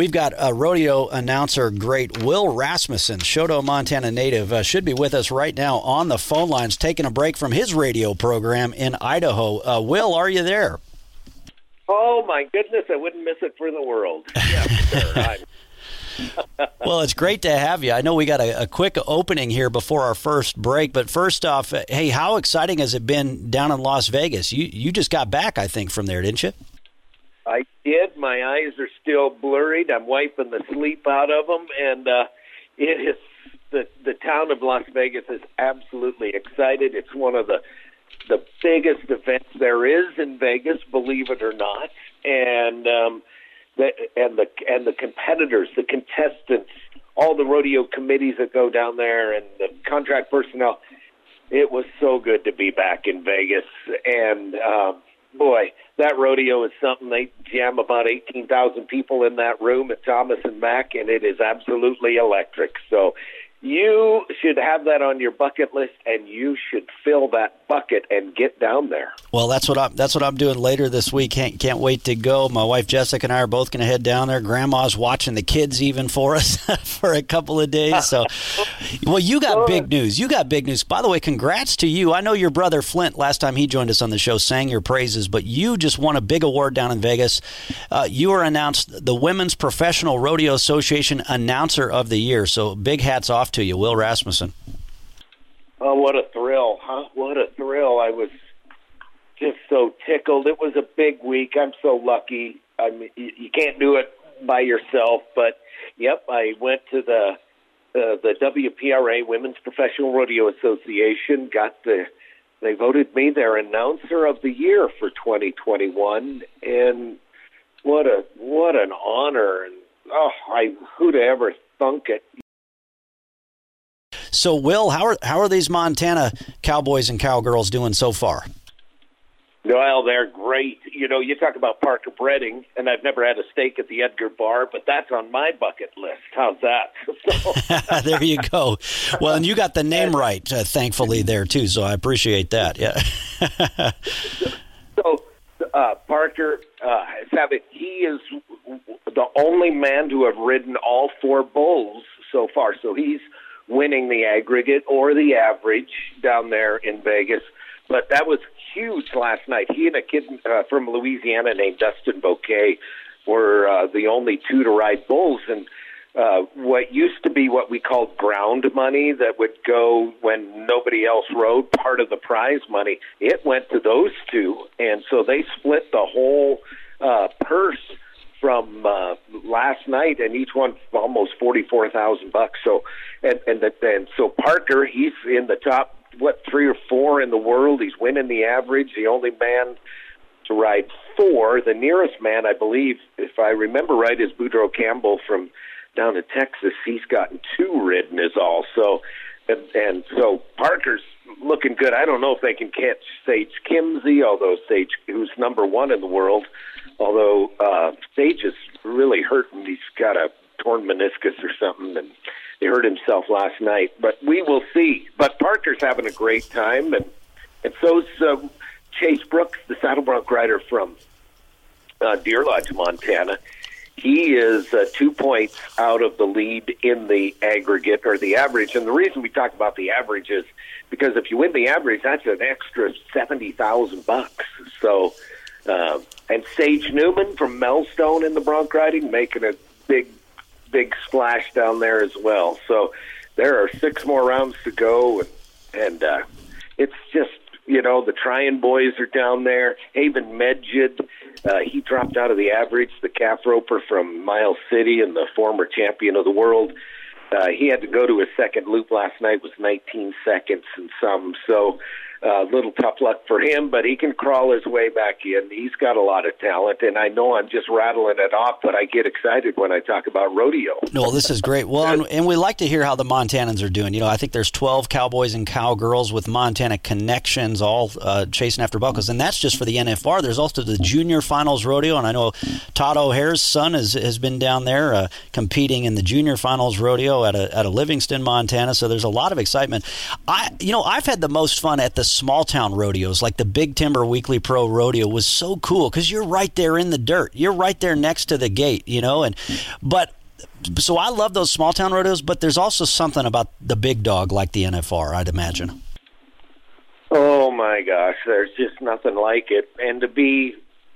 We've got a rodeo announcer great Will Rasmussen, Choteau, Montana native, should be with us right now on the phone lines, taking a break from his radio program in Idaho. Will, are you there? Oh, my goodness, I wouldn't miss it for the world. Yeah, sure. Well, it's great to have you. I know we got a quick opening here before our first break, but first off, hey, how exciting has it been down in Las Vegas? You just got back, I think, from there, didn't you? I did. My eyes are still blurred. I'm wiping the sleep out of them, and it is the town of Las Vegas is absolutely excited. It's one of the biggest events there is in Vegas, believe it or not, and the competitors, the contestants, all the rodeo committees that go down there, and the contract personnel. It was so good to be back in Vegas, and boy, that rodeo is something. They jam about 18,000 people in that room at Thomas and Mack, and it is absolutely electric. So you should have that on your bucket list, and you should fill that bucket and get down there. Well, that's what I'm doing later this week. Can't wait to go. My wife Jessica and I are both going to head down there. Grandma's watching the kids even for us for a couple of days. So, well, you got big news. You got big news. By the way, congrats to you. I know your brother Flint, last time he joined us on the show, sang your praises, but you just won a big award down in Vegas. You were announced the Women's Professional Rodeo Association Announcer of the Year. So big hats off to you, Will Rasmussen. Oh, what a thrill, huh? What a thrill. I was just so tickled. It was a big week. I'm so lucky. I mean, you can't do it by yourself, but, yep, I went to the WPRA, Women's Professional Rodeo Association, they voted me their Announcer of the Year for 2021, and what an honor. And, who'd ever thunk it? So, Will, how are these Montana cowboys and cowgirls doing so far? Well, they're great. You know, you talk about Parker Breading, and I've never had a steak at the Edgar Bar, but that's on my bucket list. How's that? There you go. Well, and you got the name right, thankfully, there, too, so I appreciate that. Yeah. So, Parker, he is the only man to have ridden all four bulls so far, so he's winning the aggregate or the average down there in Vegas. But that was huge last night. He and a kid from Louisiana named Dustin Bouquet were the only two to ride bulls. And what used to be what we called ground money that would go when nobody else rode, part of the prize money, it went to those two. And so they split the whole purse from last night, and each one almost $44,000. So, and so Parker, he's in the top 3 or 4 in the world. He's winning the average. The only man to ride 4. The nearest man, I believe, if I remember right, is Boudreaux Campbell from down in Texas. He's gotten 2 ridden is all. So, and so Parker's looking good. I don't know if they can catch Sage Kimzey, although Sage, who's number 1 in the world. Although Sage is really hurting. He's got a torn meniscus or something, and he hurt himself last night. But we will see. But Parker's having a great time, and so's Chase Brooks, the saddle bronc rider from Deer Lodge, Montana. He is 2 points out of the lead in the aggregate or the average. And the reason we talk about the average is because if you win the average, that's an extra $70,000. So. And Sage Newman from Melstone in the bronc riding making a big splash down there as well. So there are 6 more rounds to go, and it's just, you know, the Tryon boys are down there. Haven Medjid, he dropped out of the average, the calf roper from Miles City and the former champion of the world. He had to go to his second loop last night, was 19 seconds and some. So a little tough luck for him, but he can crawl his way back in. He's got a lot of talent, and I know I'm just rattling it off, but I get excited when I talk about rodeo. No, this is great. Well, and we like to hear how the Montanans are doing. You know, I think there's 12 cowboys and cowgirls with Montana connections, all chasing after buckles, and that's just for the NFR. There's also the Junior Finals Rodeo, and I know Todd O'Hare's son has been down there competing in the Junior Finals Rodeo at a Livingston, Montana. So there's a lot of excitement. I've had the most fun at the small town rodeos, like the Big Timber Weekly Pro Rodeo was so cool because you're right there in the dirt. You're right there next to the gate, so I love those small town rodeos, but there's also something about the big dog like the NFR, I'd imagine. Oh my gosh, there's just nothing like it. And to be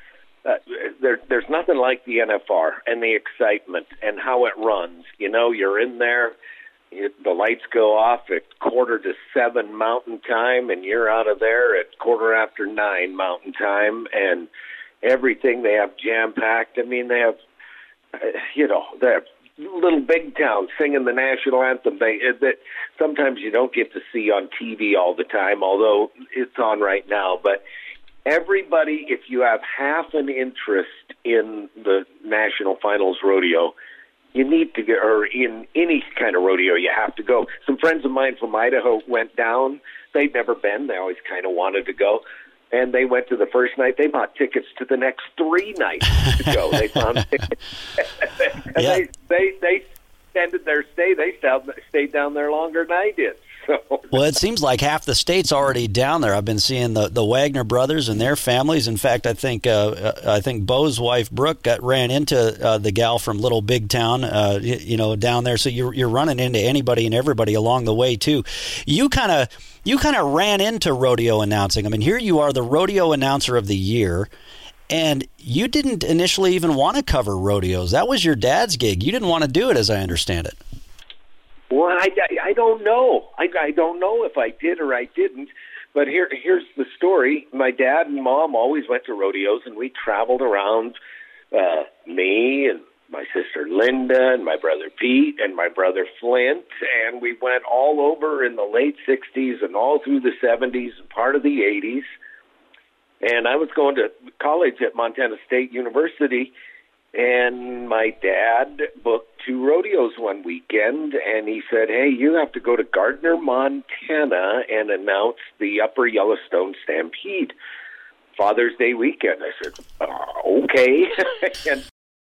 there's nothing like the NFR and the excitement and how it runs. You're in there, the lights go off at 6:45 Mountain Time, and you're out of there at 9:15 Mountain Time, and everything they have jam-packed. I mean, they have, they have little big towns singing the national anthem. That sometimes you don't get to see on TV all the time, although it's on right now. But everybody, if you have half an interest in the National Finals Rodeo, you need to go, or in any kind of rodeo, you have to go. Some friends of mine from Idaho went down. They'd never been. They always kind of wanted to go. And they went to the first night. They bought tickets to the next 3 nights to go. They found tickets. And yeah. they extended their stay. They stayed down there longer than I did. So. Well, it seems like half the state's already down there. I've been seeing the Wagner brothers and their families. In fact, I think Bo's wife Brooke ran into the gal from Little Big Town, down there. So you're running into anybody and everybody along the way too. You kind of ran into rodeo announcing. I mean, here you are, the rodeo announcer of the year, and you didn't initially even want to cover rodeos. That was your dad's gig. You didn't want to do it, as I understand it. Well, I don't know. I don't know if I did or I didn't. But here's the story. My dad and mom always went to rodeos, and we traveled around, me and my sister Linda and my brother Pete and my brother Flint, and we went all over in the late 60s and all through the 70s and part of the 80s. And I was going to college at Montana State University, and my dad booked 2 rodeos one weekend, and he said, hey, you have to go to Gardner, Montana, and announce the Upper Yellowstone Stampede Father's Day weekend. I said, okay. And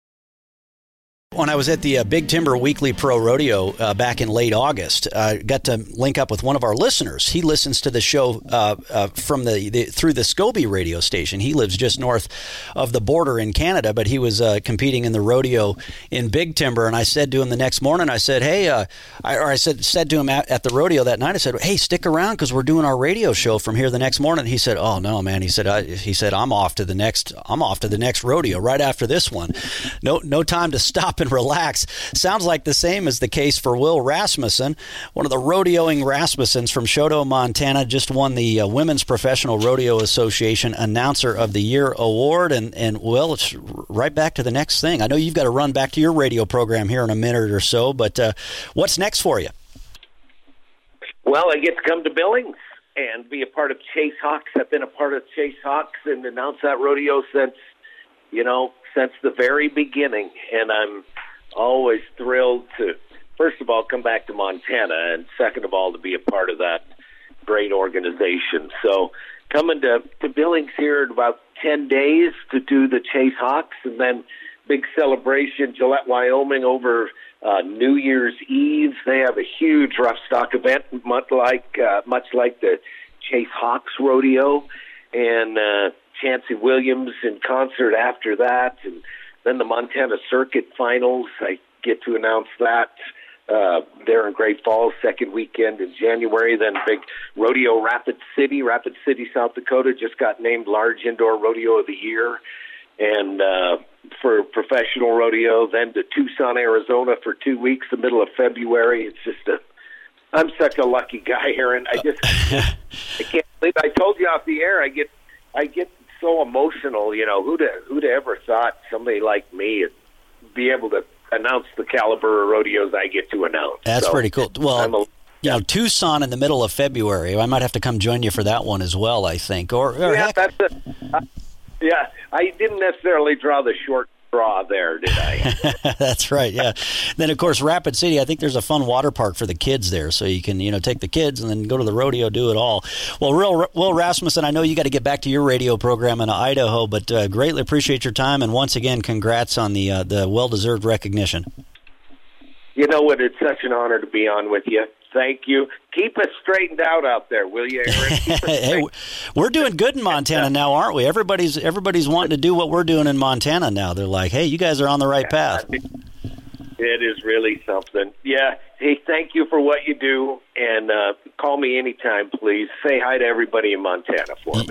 when I was at the Big Timber Weekly Pro Rodeo back in late August, I got to link up with one of our listeners. He listens to the show from through the Scobie radio station. He lives just north of the border in Canada, but he was competing in the rodeo in Big Timber. And I said to him the next morning, I said, hey, I said to him at the rodeo that night, I said, hey, stick around because we're doing our radio show from here the next morning. He said, oh no, man. He said, I'm off to the next rodeo right after this one. No time to stop and relax. Sounds like the same as the case for Will Rasmussen, one of the rodeoing Rasmussens from Choteau, Montana, just won the Women's Professional Rodeo Association Announcer of the Year award. And Will, it's right back to the next thing. I know you've got to run back to your radio program here in a minute or so, but what's next for you? Well, I get to come to Billings and be a part of Chase Hawks. I've been a part of Chase Hawks and announced that rodeo since the very beginning, and I'm always thrilled to, first of all, come back to Montana, and second of all, to be a part of that great organization. So coming to Billings here in about 10 days to do the Chase Hawks, and then big celebration, Gillette, Wyoming, over New Year's Eve. They have a huge rough stock event, much like the Chase Hawks Rodeo, and Chancey Williams in concert after that, and then the Montana Circuit Finals. I get to announce that there in Great Falls, second weekend in January. Then big rodeo, Rapid City, South Dakota, just got named Large Indoor Rodeo of the Year. And for professional rodeo, then to Tucson, Arizona for 2 weeks, the middle of February. It's just I'm such a lucky guy, Aaron. I can't believe I told you off the air. I get so emotional, who'd ever thought somebody like me would be able to announce the caliber of rodeos I get to announce. That's pretty cool. Well, Tucson in the middle of February. I might have to come join you for that one as well, I think. Yeah, I didn't necessarily draw the short straw there, did I? That's right, yeah. Then, of course, Rapid City, I think there's a fun water park for the kids there, so you can, take the kids and then go to the rodeo, do it all. Well, Will Rasmussen, I know you got to get back to your radio program in Idaho, but greatly appreciate your time, and once again, congrats on the well-deserved recognition. You know what? It's such an honor to be on with you, Thank you. Keep us straightened out there, will you, Aaron? Hey, we're doing good in Montana now, aren't we? Everybody's wanting to do what we're doing in Montana now. They're like, hey, you guys are on the right path. It is really something. Yeah. Hey, thank you for what you do, and call me anytime, please. Say hi to everybody in Montana for me.